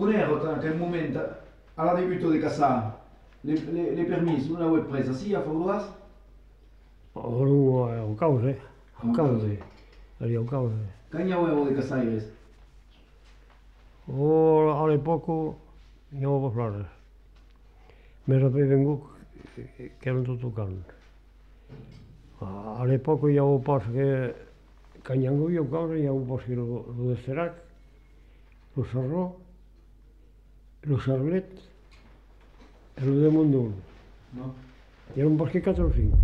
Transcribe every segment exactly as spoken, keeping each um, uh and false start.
On era en aquel moment, a la début de casa, les, les, les permis, on l'avait pris aussi a Faudoas? Olu au cauze, au cauze, ali au cauze. Quand il y a de Casaires? O ale poco, jau pa flores. Me rape vengu que non tot tocant. Ale poco jau pas que canyangu jau cauze, jau pas que lo desterac, lo sarró, lo sarlet, e lo de Mundun. No. I non pas que quatre o cinc.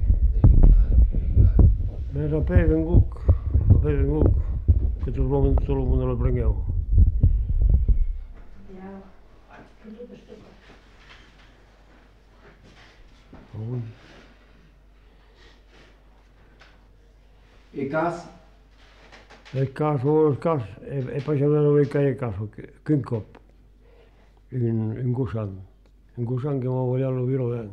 Me rape venguc, rape venguc, que tot el tot el món lo prengueu. Ui. E cas? El caso, el cas, e, e pas avea no veig el caso, que, que un cop, un, un gusant, un gusant que m'ha volia lo viro ben.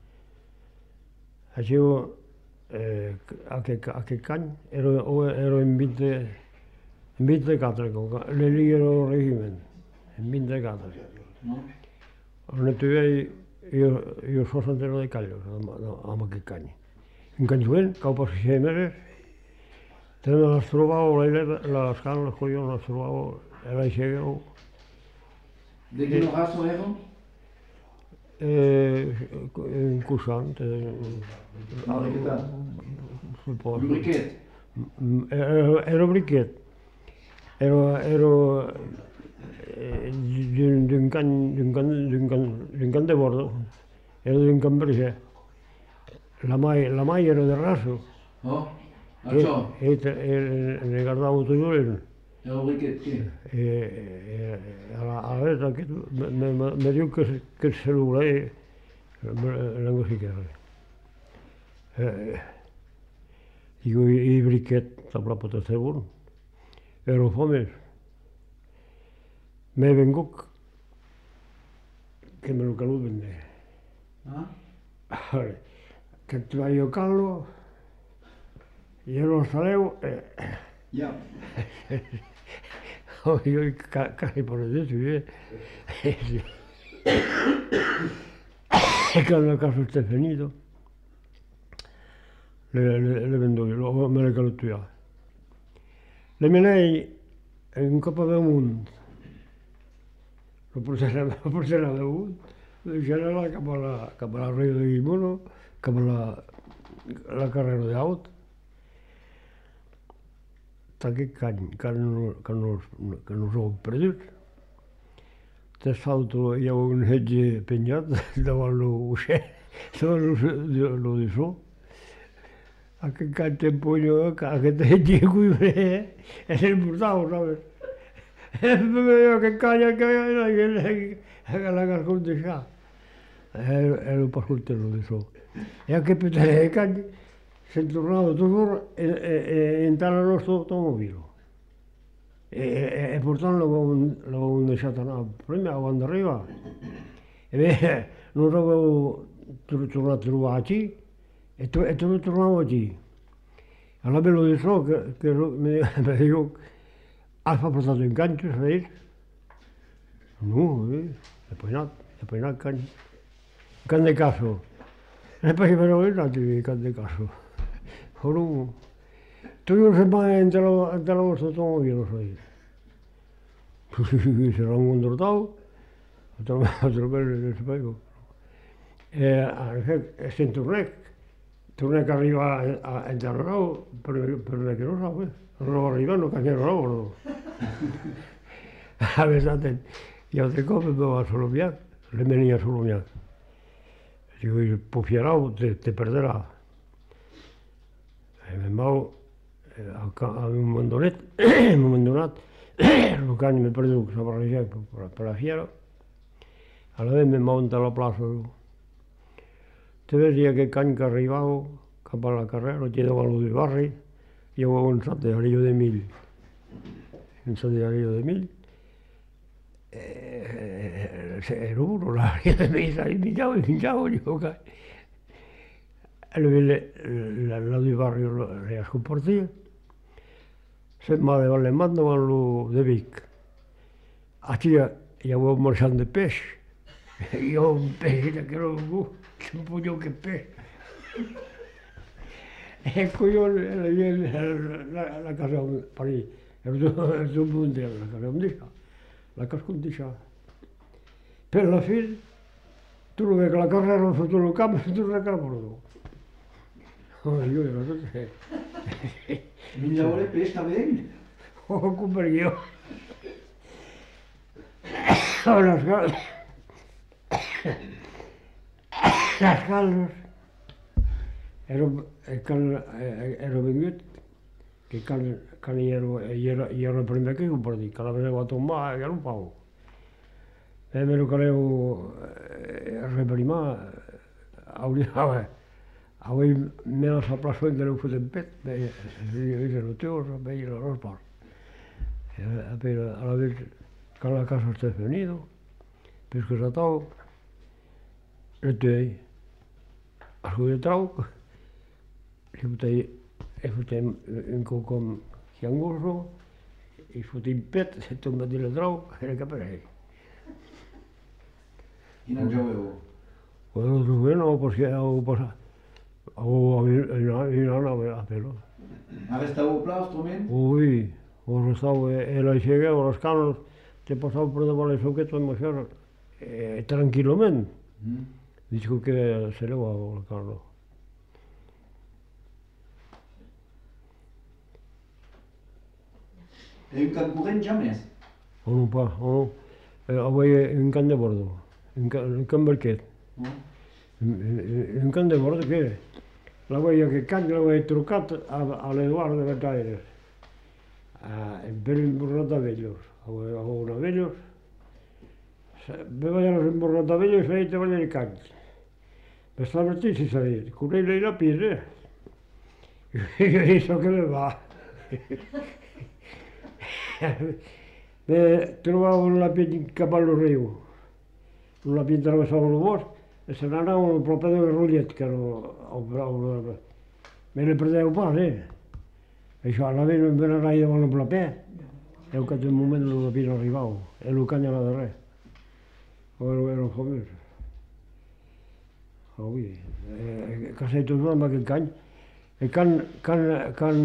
Així, eh, aquest, aquest any, ero, ero en veinte, en veinticuatro, le era el régimen, en veinticuatro. No. On estuve jo, jo seixanta de callos, amb, amb aquest any. Un any jovent, cau per sis mesos, també les trobava, les canes, les collons, les trobava, era aixegueu. De quina raça eren? Eh, un cusant, eh, Un briquet? Era, era briquet. Era, era eh, d'un d'un can, d'un can, d'un can, d'un can de bordo, era d'un can verger. La mai, la mai era de raso. Oh, això? E, e, ne guardavo tutto lì. Era un briquet, què? E, a veure, aquest, me, me, me diu que, que el cel·lular l'ango ficar. Eh, digo, i briquet, tabla pot ser bon. Ero fomes. Me venguc que me lo calu vende. Ah? Vale. Que te va jo calo, i ero saleu, eh, Ja. io casi por el eso, ¿eh? Que hanno caso Stefanito, le, le, le vendo io, me le calo tu. Le menei in Coppa del Mondo, lo porterà, lo porterà da un, c'era là cap a la, cap a la Rio de Guimono, cap a la, la carrera d'auto. Aquest any, que no, que no, que no s'ho perdut. T'asfalto hi ha un hetge penyat davant l'oceà, davant lo de so. Aquest any t'emponyo, aquest hetge cuibre, és el portau, sabes? Aquest canya que la calcul deixar. Era per escoltar lo de so. I aquest petaré canya, s'è tornato toujours e, e, e entrare al nostro automobile. E, e, e portandolo l'avevo lasciato andare prima quando arriva. E beh, non l'avevo tornato a trovare qui e, to, e to, tornavo qui. Allora bello di so che, che mi, mi dico, hai portato in canto, sai? No, eh, e poi no, e poi no, can, can de caso. E poi me lo vedo di can de caso. Olu, tu non sei mai entrato nella vostra automobile, sai? Si era un contratto, ho trovato bello nel specchio. E se tornec, tornec a arrivare a entrare per, per me che lo so, non arrivano che ero lavoro. Avete, io altre cose dove solo via, le veniva solo via. Dico, il puffierò, te, te perderà. E me'n vau a un mandonet, un mandonat, el can m'he perdut que s'ha barrejat per, per la fiera. A la vegada me'n vau a la plaça. Te veia aquest any que arribava cap a la carrera, aquí davant del barri, hi havia un sattellario de mill. Un sattellario de mill. Eh, era uno, la de mill, ahí pinchado y pinchado, yo que... La, la del barrio le compartía. Se me va de mando a lo de Vic. Aquí i avui marxant de peix. I jo un peix que no algú, un punyó que peix. E collons, la gent, la, la casa on parir, és un mundial, la casa on deixar, la casa on deixar. Per la fi, tu no veus que la casa era fotut el camp, tu no que la porto. Oh, jo no sé. Menjava el peix també? Oh, com per jo. Les caldes. Les caldes. Era, era vingut, que quan, quan hi era, hi era, hi era el primer que ho per dir, que la vegada va tombar, que era un pau. E me lo caleu reprimar, hauria, avui me la plaça que l'heu fet en pet, veia el teu, veia el part. Però a la vez, quan la casa està venido, pues que s'ha tau, el tei, a su de trau, li fotei, li fotei un cocom chiangoso, i fotei in pet, e tomba di la trau, e le caperei. I non gioveu? Bueno, tu bueno, perché avevo passato, avevo in una a pelo. Arrestau plaustrament? Ui, ho restavo, e la llegueu, les canes, te passava per davant les soquetes amb això, eh, tranquil·lament. Mm. Dic que se le va el carro. E un camp corrent ja més? O no pas, o no. Eh, avui un camp de bordo, un, ca, un camp barquet. Mm. Un, un camp de bordo que la veia que camp l'aveva trucat a, a l'Eduard de Betaires, per l'imbornat a Vellos. Aveva una Vellos, me vayan los imbornat a Vellos e te vayan el camp. Per stamattina si sa dir, con lei la pise. Io so che me va. Me trovavo un lapid in cavallo riu, un lapid attraversava il bosco e se n'andavano proprio delle rugliette che erano, me le prendevo pas, eh. E això, la vena me n'anava davant el plapè, e al cap d'un moment el lapid arribava, e el canya la darrere. Era, era famós. Avui, eh, que s'ha tornat amb aquest cany, e can, can, can,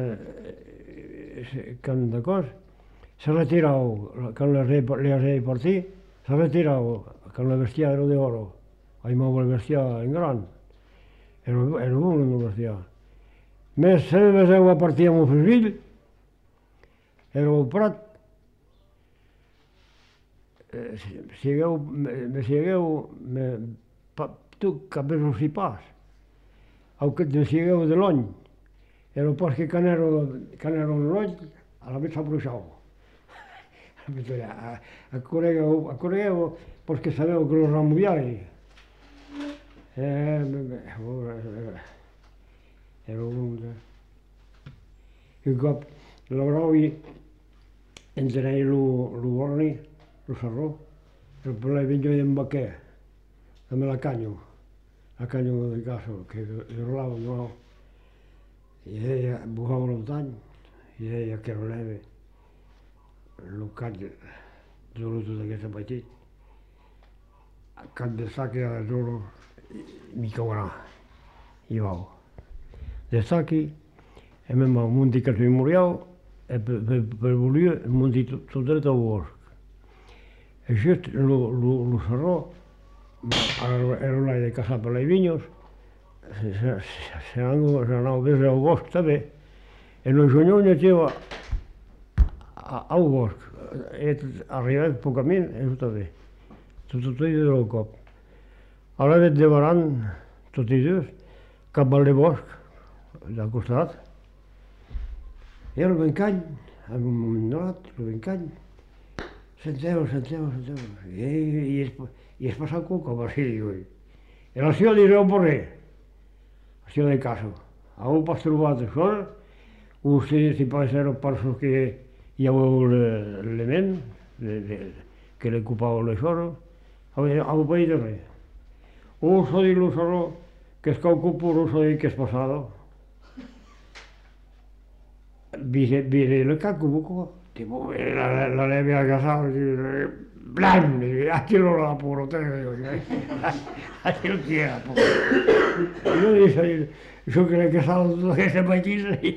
eh, can de cos, s'ha retirat, quan le rei partí, s'ha retirat, quan la bestia era de oro, ahí mou el bestiar en gran, era, era bon el bestiar. Més se me veu a partir amb un fill, era el prat, eh, sigueu, me sigueu, me, pa, tu capes si pas, au que me sigueu de l'ony, era pas que quan era, quan era un l'ony, a la vez s'abruixava. A, a conegueu, a conegueu, perquè sabeu que lo remullai. Eh, era un... Un cop l'Abroi entenei lo borni, lo sarró, el problema vinc jo d'en Baquer, amb la canyo, la canyo del caso, que rolava no. I ella bujava l'otany, i deia que rolava el cap de l'uso d'aquesta petit, el cap de sac era de l'oro, mi caurà, i vau. De sacchi, e me va un munti che mi muriau, e per, per, per voler un munti tutto dritto al bosco. E giusto lo, lo, lo sarrò, ero là de casa per les vinyes, se, se, se n'anava a veure al bosc també, e lo giugno metteva al bosc, e arrivava poc-ament, e tot bé, tot tot del cop. Ara veig devorant, tots i dos, cap al bosc, del costat, i el bencany, en un moment donat, el bencany, senteu, senteu, senteu, i, i, es, i es passa el coco, per si diu ell. E la ciò direu per res, la ciò del caso. Aveu pas trobat això, vostè si pot ser els parsos que hi haveu l'element, que le ocupava l'això, aveu paït de res. O so di lo sarò, che es che ocupo lo so di che è passato. Vi, vi le cacco buco, tipo la, la leve a casa, blan, i aquí no la puro, te digo yo. Aquí no quiera, puro. I jo dic, jo crec que salto d'aquesta màquina i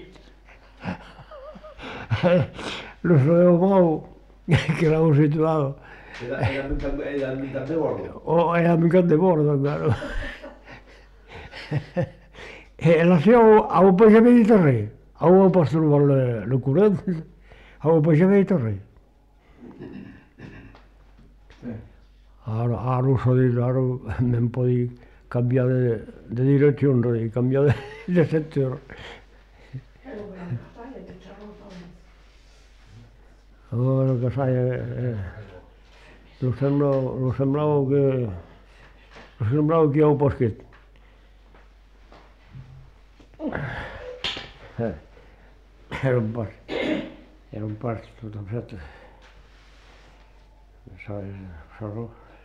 nos lo hemos que l'hemos situado. Era, era, mitad, era mitad de bordo. O era mitad de bordo, claro. E la siamo a un paese mediterraneo, a un posto le, le currenti, a un paese mediterraneo. Sí. Ara, ara ho sé dir, ara m'hem pogut canviar de, de direcció, i canviar de, de sector. Allora che sai, eh, lo sembrava, lo sembrava che, lo sembrava che io un poschetto. Eh, era un pas, era un pas tutto fatto. Sai, sarò.